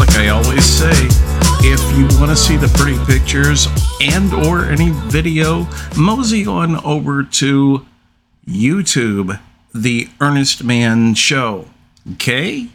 like I always say, if you want to see the pretty pictures and or any video, mosey on over to YouTube, The Ernest Mann Show. K.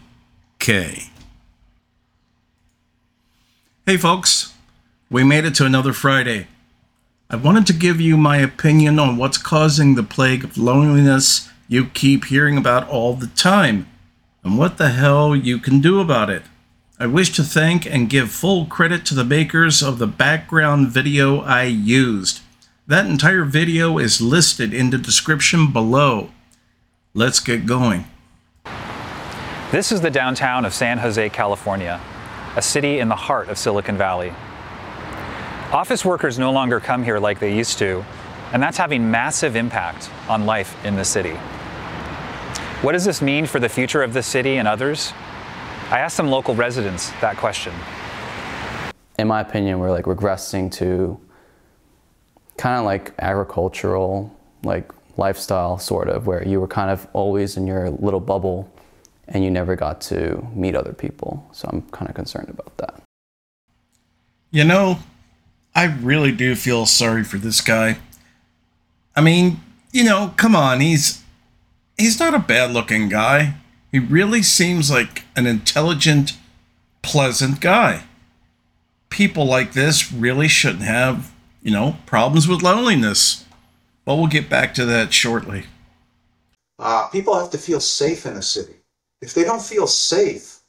Hey folks, we made it to another Friday. I wanted to give you my opinion on what's causing the plague of loneliness you keep hearing about all the time, and what the hell you can do about it. I wish to thank and give full credit to the makers of the background video I used. That entire video is listed in the description below. Let's get going. This is the downtown of San Jose, California, a city in the heart of Silicon Valley. Office workers no longer come here like they used to, and that's having massive impact on life in the city. What does this mean for the future of the city and others? I asked some local residents that question. In my opinion, we're like regressing to kind of like agricultural, like lifestyle sort of, where you were kind of always in your little bubble and you never got to meet other people. So I'm kind of concerned about that. You know, I really do feel sorry for this guy. I mean, you know, come on, he's not a bad-looking guy. He really seems like an intelligent, pleasant guy. People like this really shouldn't have, you know, problems with loneliness. But we'll get back to that shortly. People have to feel safe in a city. If they don't feel safe,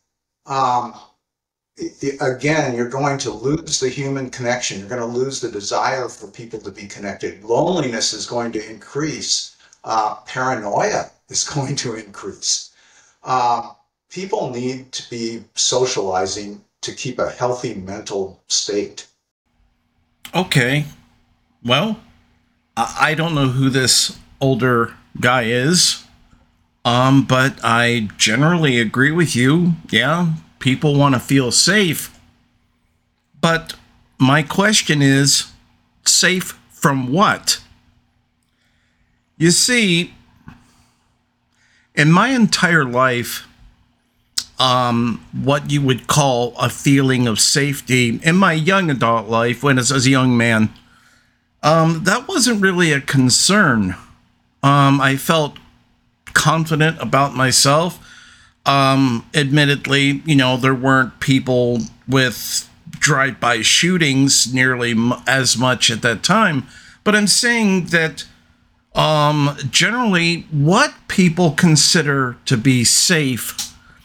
again, you're going to lose the human connection. You're going to lose the desire for people to be connected. Loneliness is going to increase. Paranoia is going to increase. People need to be socializing to keep a healthy mental state. Okay. Well, I don't know who this older guy is, but I generally agree with you. Yeah, people want to feel safe. But my question is, safe from what? You see, in my entire life, what you would call a feeling of safety, in my young adult life, when as a young man, that wasn't really a concern. I felt confident about myself. Admittedly, you know, there weren't people with drive-by shootings nearly as much at that time. But I'm saying that generally what people consider to be safe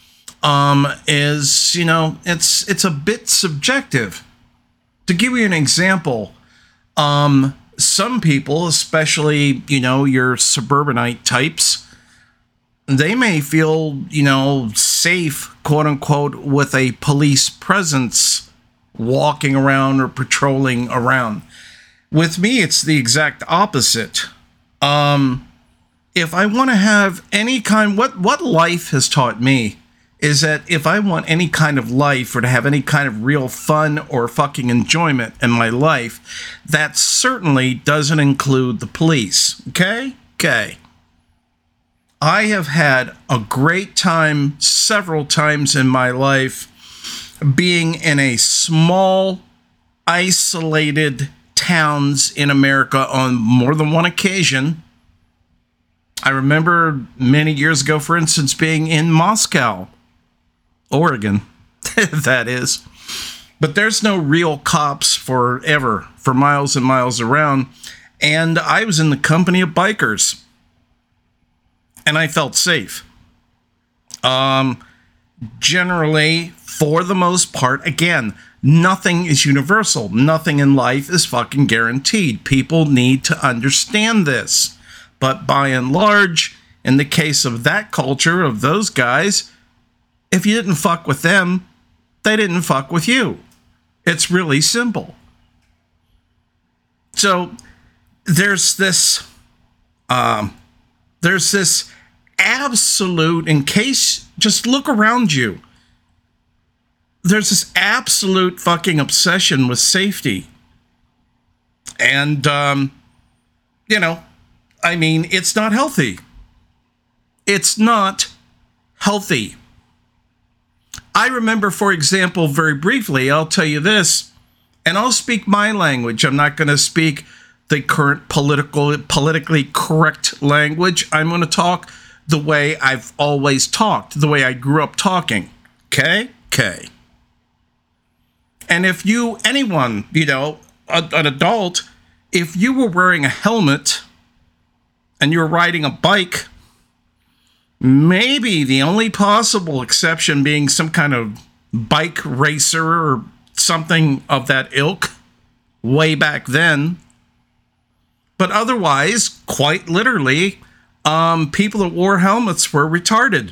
is, you know, it's a bit subjective. To give you an example, some people, especially, you know, your suburbanite types, they may feel, you know, safe, quote unquote, with a police presence walking around or patrolling around. With me, it's the exact opposite. If I want to have any kind, what life has taught me is that if I want any kind of life or to have any kind of real fun or fucking enjoyment in my life, that certainly doesn't include the police. Okay? I have had a great time several times in my life being in a small, isolated towns in America on more than one occasion. I remember many years ago, for instance, being in Moscow, Oregon, that is. But there's no real cops for miles and miles around. And I was in the company of bikers. And I felt safe. Generally, for the most part, again, nothing is universal. Nothing in life is fucking guaranteed. People need to understand this. But by and large, in the case of that culture, of those guys, if you didn't fuck with them, they didn't fuck with you. It's really simple. So there's this absolute, in case, just look around you. There's this absolute fucking obsession with safety. And, you know, I mean, it's not healthy. It's not healthy. I remember, for example, very briefly, I'll tell you this, and I'll speak my language. I'm not going to speak the current politically correct language. I'm going to talk the way I've always talked, the way I grew up talking. Okay? Okay. And if anyone, an adult, if you were wearing a helmet and you were riding a bike, maybe the only possible exception being some kind of bike racer or something of that ilk way back then. But otherwise, quite literally, people that wore helmets were retarded.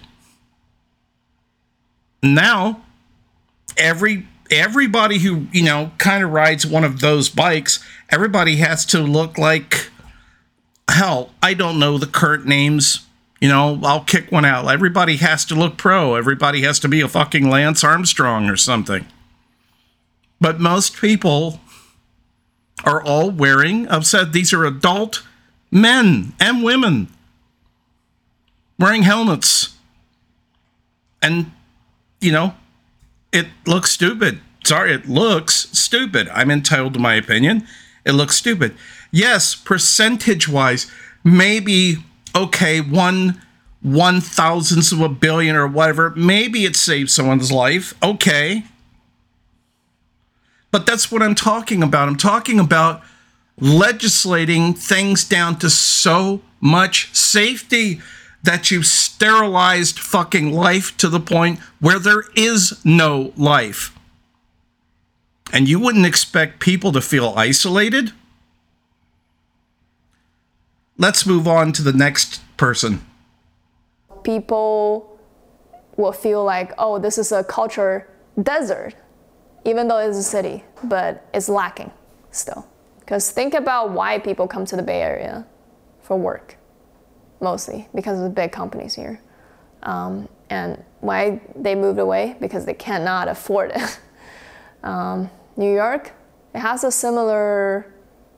Now, everybody who, kind of rides one of those bikes, everybody has to look like, hell, I don't know the current names. I'll kick one out. Everybody has to look pro. Everybody has to be a fucking Lance Armstrong or something. But most people are all wearing, I've said these are adult men and women wearing helmets. And, it looks stupid. Sorry, it looks stupid. I'm entitled to my opinion. It looks stupid. Yes, percentage-wise, maybe, okay, 1/1000th of a billion or whatever, maybe it saves someone's life. Okay. But that's what I'm talking about. I'm talking about legislating things down to so much safety that you've sterilized fucking life to the point where there is no life. And you wouldn't expect people to feel isolated? Let's move on to the next person. People will feel like, oh, this is a culture desert, even though it's a city, but it's lacking still. Because think about why people come to the Bay Area for work, mostly because of the big companies here. And why they moved away? Because they cannot afford it. New York, it has a similar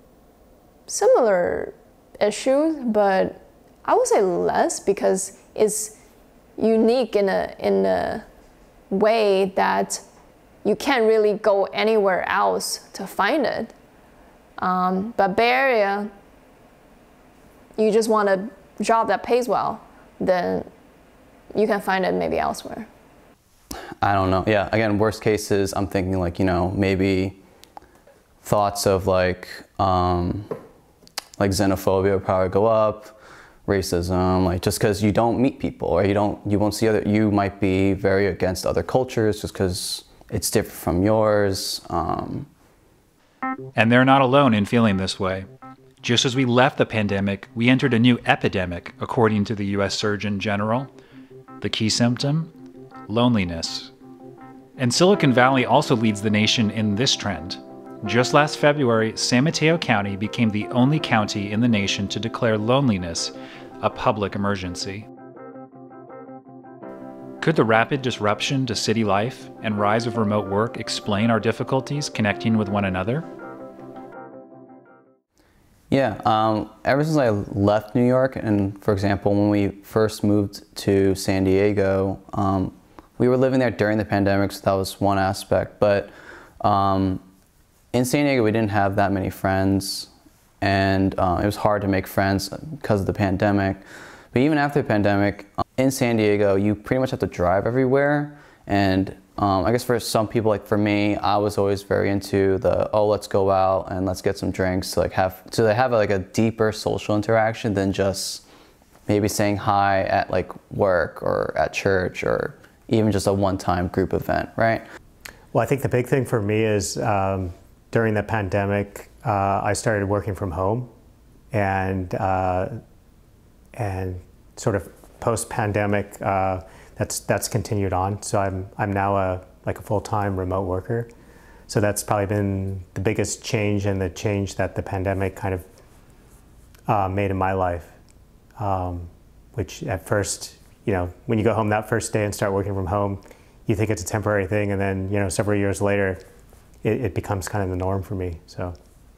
issue, but I would say less because it's unique in a way that you can't really go anywhere else to find it. But Bay Area, you just want a job that pays well, then you can find it maybe elsewhere. I don't know. Yeah, again, worst cases, I'm thinking like, maybe thoughts of like xenophobia would probably go up, racism, like just because you don't meet people or you won't see you might be very against other cultures just because it's different from yours. And they're not alone in feeling this way. Just as we left the pandemic, we entered a new epidemic, according to the U.S. Surgeon General. The key symptom? Loneliness. And Silicon Valley also leads the nation in this trend. Just last February, San Mateo County became the only county in the nation to declare loneliness a public emergency. Could the rapid disruption to city life and rise of remote work explain our difficulties connecting with one another? Yeah, ever since I left New York, and for example, when we first moved to San Diego, we were living there during the pandemic, so that was one aspect. But in San Diego, we didn't have that many friends, and it was hard to make friends because of the pandemic. But even after the pandemic, in San Diego, you pretty much have to drive everywhere. And I guess for some people, like for me, I was always very into let's go out and let's get some drinks to have like a deeper social interaction than just maybe saying hi at like work or at church or even just a one-time group event, right? Well, I think the big thing for me is during the pandemic, I started working from home, and sort of post-pandemic, that's continued on. So I'm now a full-time remote worker. So that's probably been the biggest change, and the change that the pandemic kind of made in my life. Which at first, when you go home that first day and start working from home, you think it's a temporary thing, and then several years later, it becomes kind of the norm for me. So.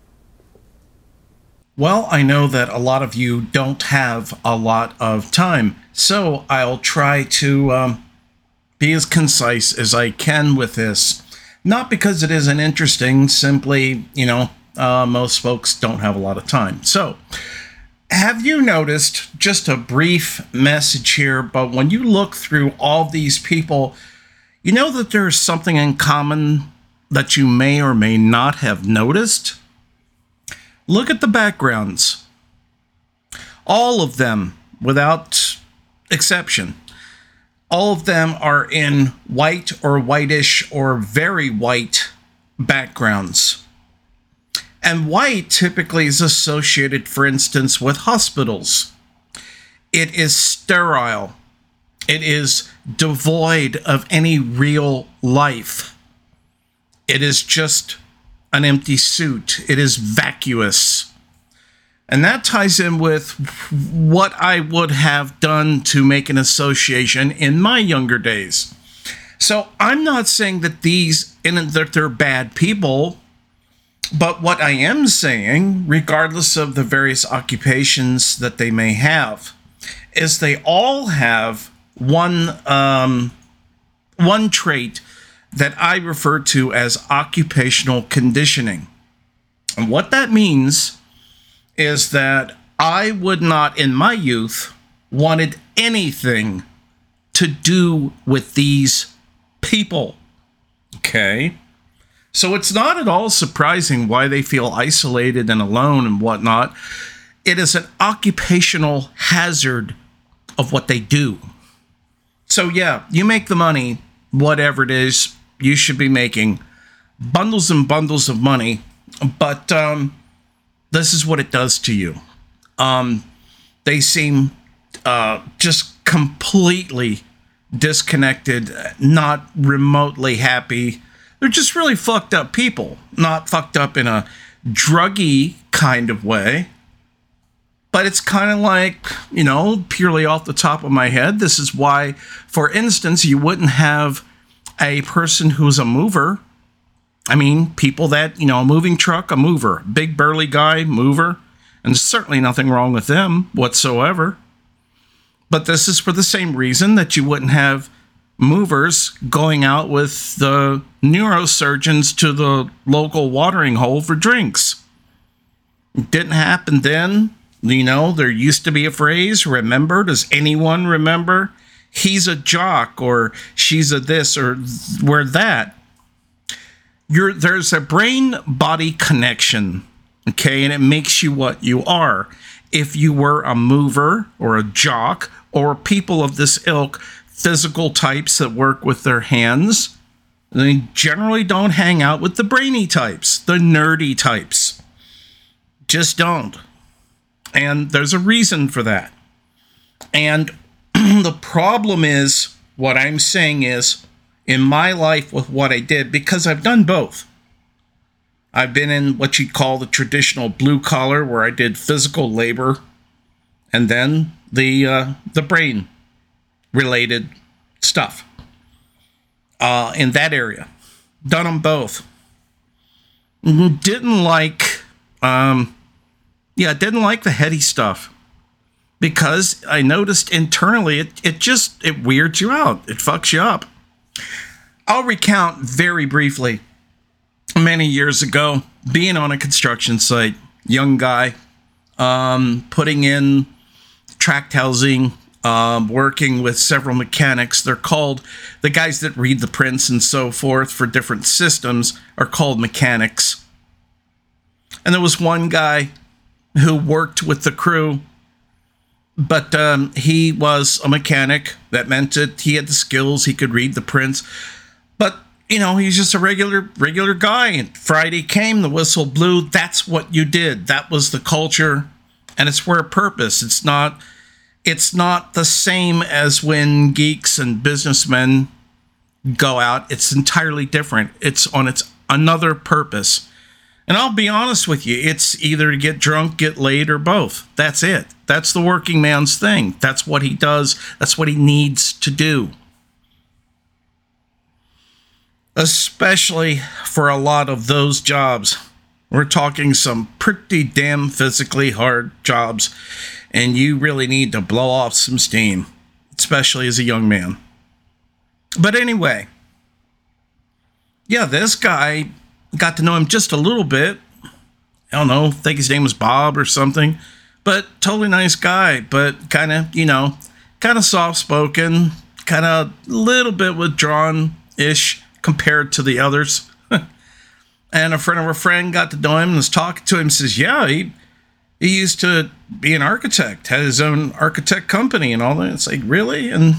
Well, I know that a lot of you don't have a lot of time, so I'll try to be as concise as I can with this. Not because it isn't interesting, simply, most folks don't have a lot of time. So, have you noticed, just a brief message here, but when you look through all these people, you know that there's something in common that you may or may not have noticed? Look at the backgrounds. All of them, without exception, all of them are in white or whitish or very white backgrounds. And white typically is associated, for instance, with hospitals. It is sterile. It is devoid of any real life. It is just an empty suit. It is vacuous. And that ties in with what I would have done to make an association in my younger days. So I'm not saying that that they're bad people, but what I am saying, regardless of the various occupations that they may have, is they all have one trait that I refer to as occupational conditioning. And what that means is that I would not, in my youth, wanted anything to do with these people. Okay? So it's not at all surprising why they feel isolated and alone and whatnot. It is an occupational hazard of what they do. So yeah, you make the money, whatever it is you should be making, bundles and bundles of money, but this is what it does to you. They seem just completely disconnected, not remotely happy. They're just really fucked up people, not fucked up in a druggy kind of way. But it's kind of like, purely off the top of my head, this is why, for instance, you wouldn't have a person who's a mover. I mean, people that, a moving truck, a mover, big burly guy, mover, and there's certainly nothing wrong with them whatsoever. But this is for the same reason that you wouldn't have movers going out with the neurosurgeons to the local watering hole for drinks. It didn't happen then. There used to be a phrase, remember? Does anyone remember? He's a jock, or she's a this, or we're that. There's a brain-body connection, okay? And it makes you what you are. If you were a mover or a jock or people of this ilk, physical types that work with their hands, they generally don't hang out with the brainy types, the nerdy types. Just don't. And there's a reason for that. And the problem is, what I'm saying is, in my life with what I did, because I've done both. I've been in what you'd call the traditional blue collar, where I did physical labor, and then the brain related stuff in that area. Done them both. Didn't like the heady stuff, because I noticed internally it weirds you out. It fucks you up. I'll recount very briefly. Many years ago, being on a construction site, young guy, putting in tract housing, working with several mechanics. They're called, the guys that read the prints and so forth for different systems are called mechanics. And there was one guy who worked with the crew, but he was a mechanic. That meant that he had the skills, he could read the prints. But, he's just a regular guy. And Friday came, the whistle blew. That's what you did. That was the culture, and it's for a purpose. It's not the same as when geeks and businessmen go out. It's entirely different. It's on its another purpose. And I'll be honest with you, it's either to get drunk, get laid, or both. That's it. That's the working man's thing. That's what he does. That's what he needs to do. Especially for a lot of those jobs. We're talking some pretty damn physically hard jobs, and you really need to blow off some steam, especially as a young man. But anyway, yeah, this guy, got to know him just a little bit. I don't know, I think his name was Bob or something, but totally nice guy, but kind of, kind of soft-spoken, kind of a little bit withdrawn-ish compared to the others. And a friend of a friend got to know him and was talking to him, says, yeah, he used to be an architect, had his own architect company and all that. It's like, really? And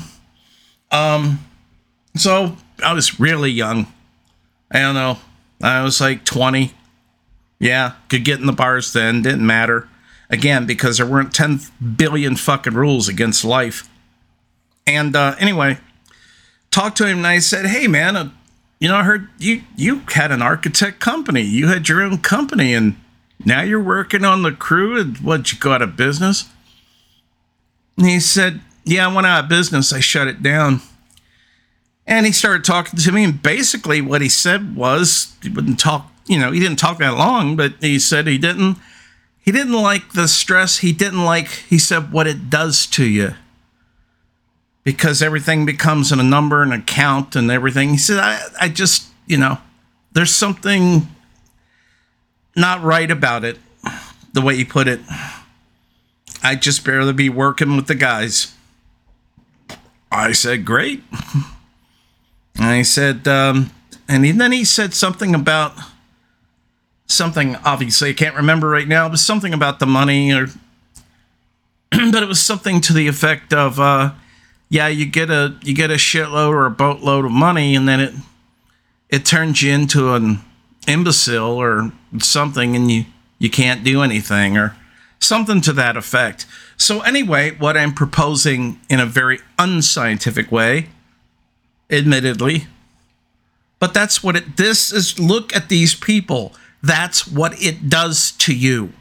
so I was really young. I don't know. I was like 20. Yeah, could get in the bars then. Didn't matter. Again, because there weren't 10 billion fucking rules against life. And anyway, talked to him and I said, hey, man, I heard you had an architect company. You had your own company and now you're working on the crew. And what, you go out of business? And he said, yeah, I went out of business. I shut it down. And he started talking to me, and basically what he said was, he wouldn't talk, he didn't talk that long, but he said he didn't like the stress. He said, what it does to you. Because everything becomes a number and a count and everything. He said, I just, there's something not right about it, the way he put it. I'd just barely be working with the guys. I said, great. And he said, then he said something about something, obviously I can't remember right now, but something about the money, or but it was something to the effect of, yeah, you get a shitload or a boatload of money, and then it turns you into an imbecile or something, and you can't do anything, or something to that effect. So anyway, what I'm proposing in a very unscientific way, admittedly, but that's what this is. Look at these people. That's what it does to you.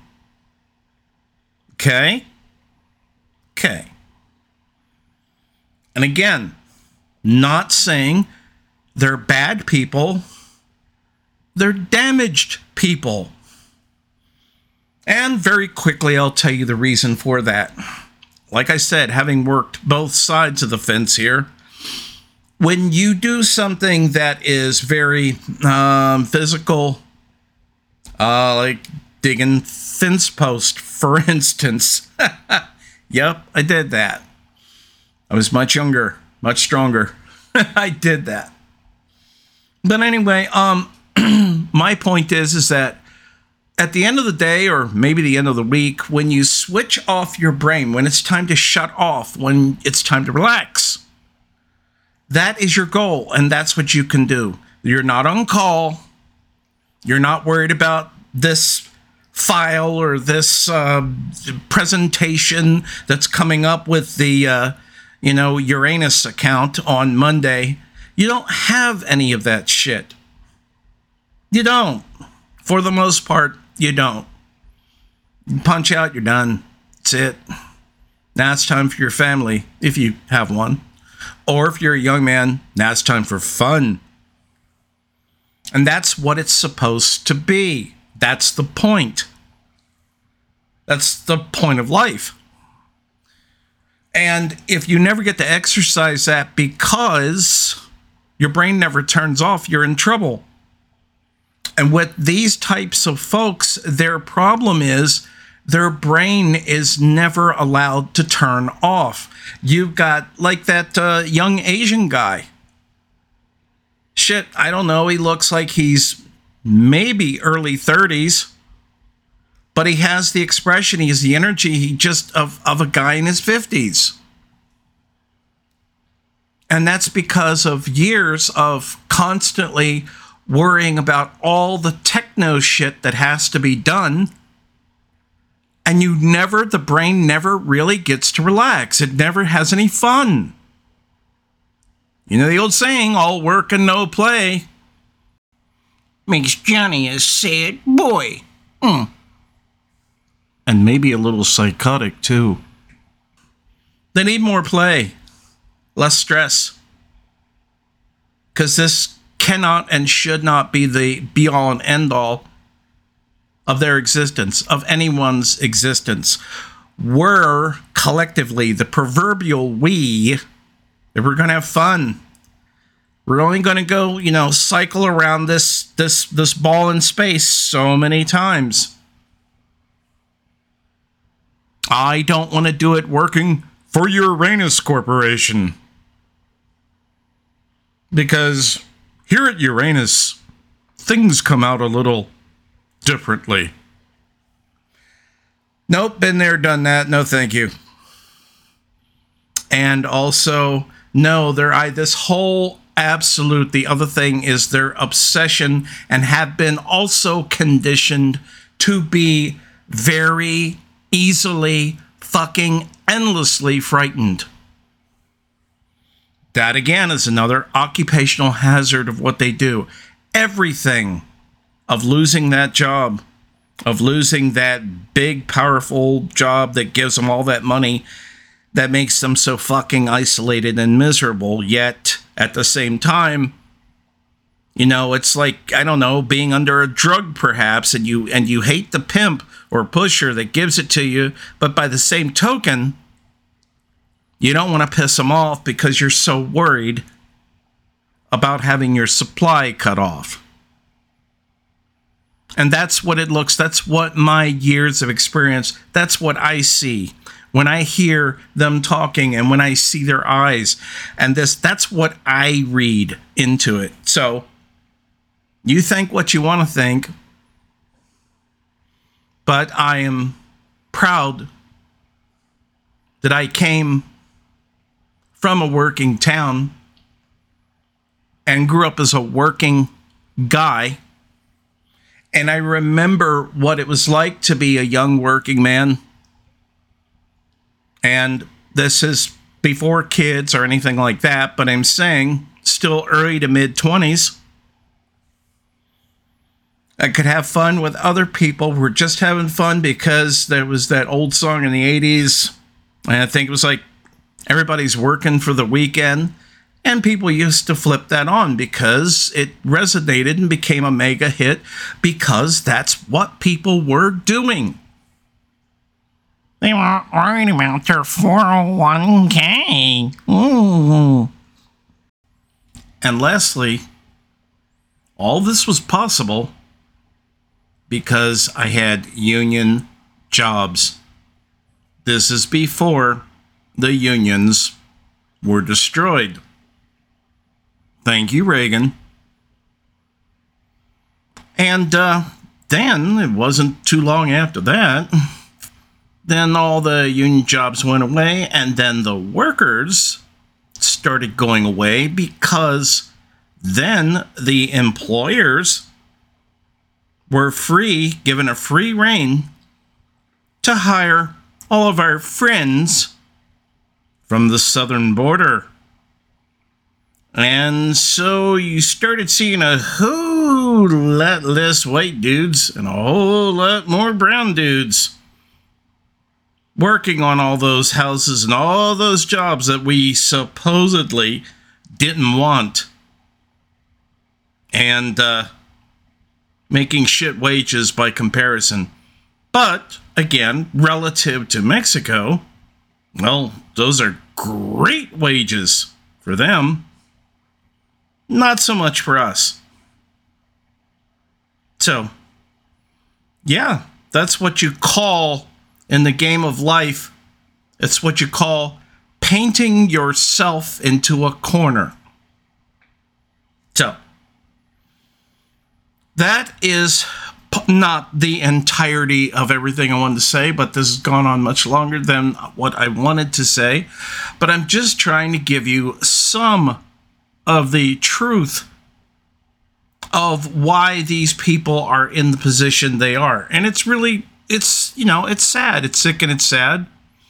Okay? And again, not saying they're bad people. They're damaged people. And very quickly, I'll tell you the reason for that. Like I said, having worked both sides of the fence here, when you do something that is very physical, like digging fence post, for instance. Yep, I did that. I was much younger, much stronger. I did that. But anyway, my point is that at the end of the day, or maybe the end of the week, when you switch off your brain, when it's time to shut off, when it's time to relax, that is your goal, and that's what you can do. You're not on call. You're not worried about this file or this presentation that's coming up with the, Uranus account on Monday. You don't have any of that shit. You don't. For the most part, you don't. You punch out, you're done. That's it. Now it's time for your family, if you have one. Or if you're a young man, now it's time for fun. And that's what it's supposed to be. That's the point. That's the point of life. And if you never get to exercise that because your brain never turns off, you're in trouble. And with these types of folks, their problem is their brain is never allowed to turn off. You've got like that young Asian guy. Shit, I don't know. He looks like he's maybe early 30s, but he has the expression, he has the energy of a guy in his 50s. And that's because of years of constantly worrying about all the techno shit that has to be done. And the brain never really gets to relax. It never has any fun. You know the old saying, all work and no play makes Johnny a sad boy. And maybe a little psychotic too. They need more play, less stress. Because this cannot and should not be the be-all and end-all of their existence, of anyone's existence. We're collectively, the proverbial we, that we're going to have fun. We're only going to go, cycle around this ball in space so many times. I don't want to do it working for Uranus Corporation. Because here at Uranus, things come out a little differently. Nope, been there, done that. No, thank you. And also, no, the other thing is their obsession and have been also conditioned to be very easily, fucking endlessly frightened. That again is another occupational hazard of what they do. Everything of losing that job, of losing that big, powerful job that gives them all that money, that makes them so fucking isolated and miserable. Yet, at the same time, it's like, I don't know, being under a drug perhaps, and you hate the pimp or pusher that gives it to you, but by the same token, you don't want to piss them off because you're so worried about having your supply cut off. And that's what my years of experience, that's what I see when I hear them talking and when I see their eyes. And that's what I read into it. So you think what you want to think, but I am proud that I came from a working town and grew up as a working guy. And I remember what it was like to be a young working man. And this is before kids or anything like that, but I'm saying still early to mid 20s. I could have fun with other people who were just having fun because there was that old song in the 80s. And I think it was like, everybody's working for the weekend. And people used to flip that on because it resonated and became a mega hit because that's what people were doing. They weren't worried about their 401k. Ooh. And lastly, all this was possible because I had union jobs. This is before the unions were destroyed. Thank you, Reagan. And then, it wasn't too long after that, then all the union jobs went away, and then the workers started going away because then the employers were given a free rein to hire all of our friends from the southern border. And so you started seeing a whole lot less white dudes and a whole lot more brown dudes working on all those houses and all those jobs that we supposedly didn't want. And making shit wages by comparison. But, again, relative to Mexico, well, those are great wages for them. Not so much for us. So, yeah, that's what you call in the game of life. It's what you call painting yourself into a corner. So, that is not the entirety of everything I wanted to say, but this has gone on much longer than what I wanted to say. But I'm just trying to give you some of the truth of why these people are in the position they are. And it's really, it's sad. It's sick and it's sad.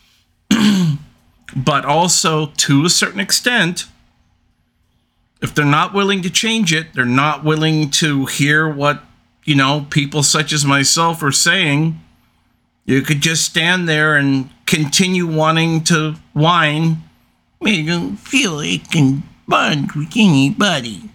But also, to a certain extent, if they're not willing to change it, they're not willing to hear what, people such as myself are saying, you could just stand there and continue wanting to whine. I don't feel like I can bond with anybody.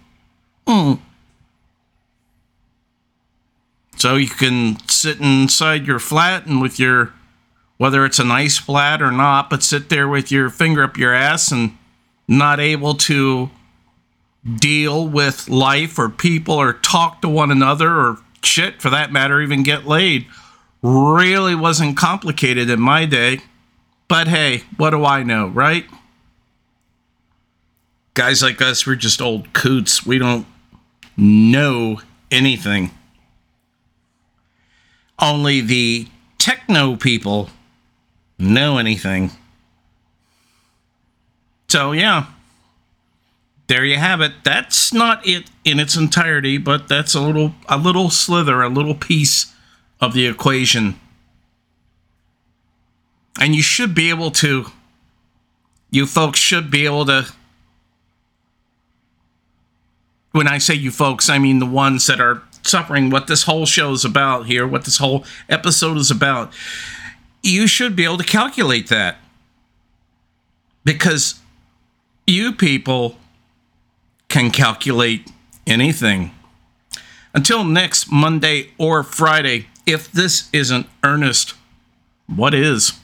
So you can sit inside your flat and with your, whether it's a nice flat or not, but sit there with your finger up your ass and not able to deal with life or people or talk to one another or shit, for that matter, even get laid, really wasn't complicated in my day. But hey, what do I know, right? Guys like us, we're just old coots. We don't know anything. Only the techno people know anything. So yeah, there you have it. That's not it in its entirety, but that's a little slither, a little piece of the equation. And you should be able to, you folks should be able to, when I say you folks, I mean the ones that are suffering what this whole show is about here, what this whole episode is about. You should be able to calculate that. Because you people can calculate anything. Until next Monday or Friday, if this isn't earnest, what is?